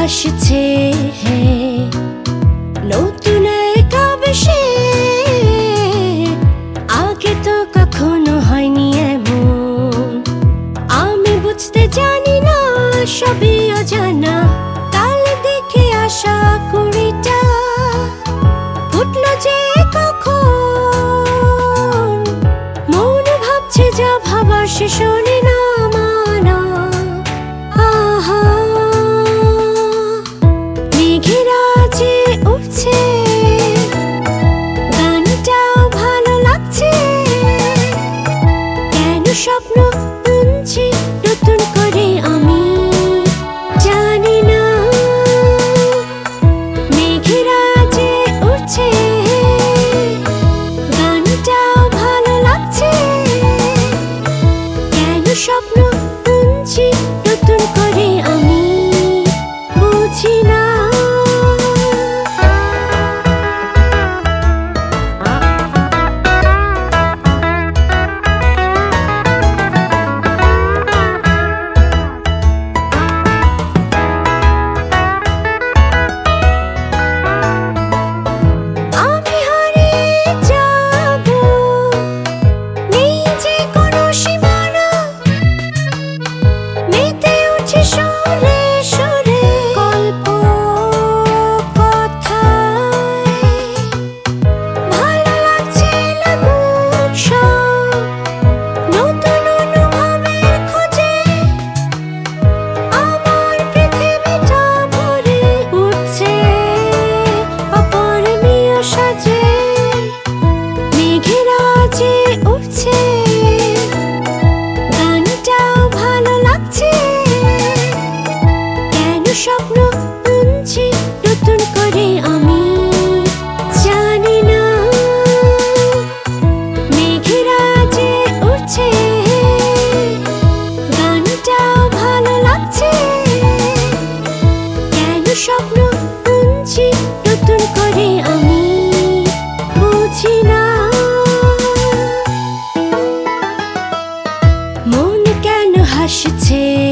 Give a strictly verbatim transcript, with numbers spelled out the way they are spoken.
হাসছে নতুন এক আবেশে, আগে তো কখনো হয়নি এমন। আমি বুঝতে জানি না, সবই অজানা, কাল দেখে আশা কুড়িটা ফুটলো যে কখন। মন ভাবছে যা ভাবার সে শোনে না মানা। আহা মেঘেরা যে উঠছে, গানটাও ভালো লাগছে। কেন স্বপ্ন বুনছি নতুন করে আমি জানি না। মেঘেরা যে উঠছে, গানটাও ভালো লাগছে। কেন স্বপ্ন বুনছি নতুন করে আমি বুঝি না। আমি হারিয়ে যাব, নেই যে কোনো সীমানা। মেতে উঠে সুরে সুরে গল্প কথায়। ভালো লাগছে লাগুক সব নতুন অনুভবের খোঁজে। আমার পৃথিবীটা ভরে উঠছে অপরিমেয় সাজে। মেঘেরা যে উঠছে, গানটাও ভালো লাগছে। কেন স্বপ্ন বুনছি নতুন করে আমি জানি না। মেঘেরা যে উঠছে, গানটাও ভালো লাগছে। কেন স্বপ্ন বুনছি নতুন করে আমি বুঝি না। মন কেন হাসছে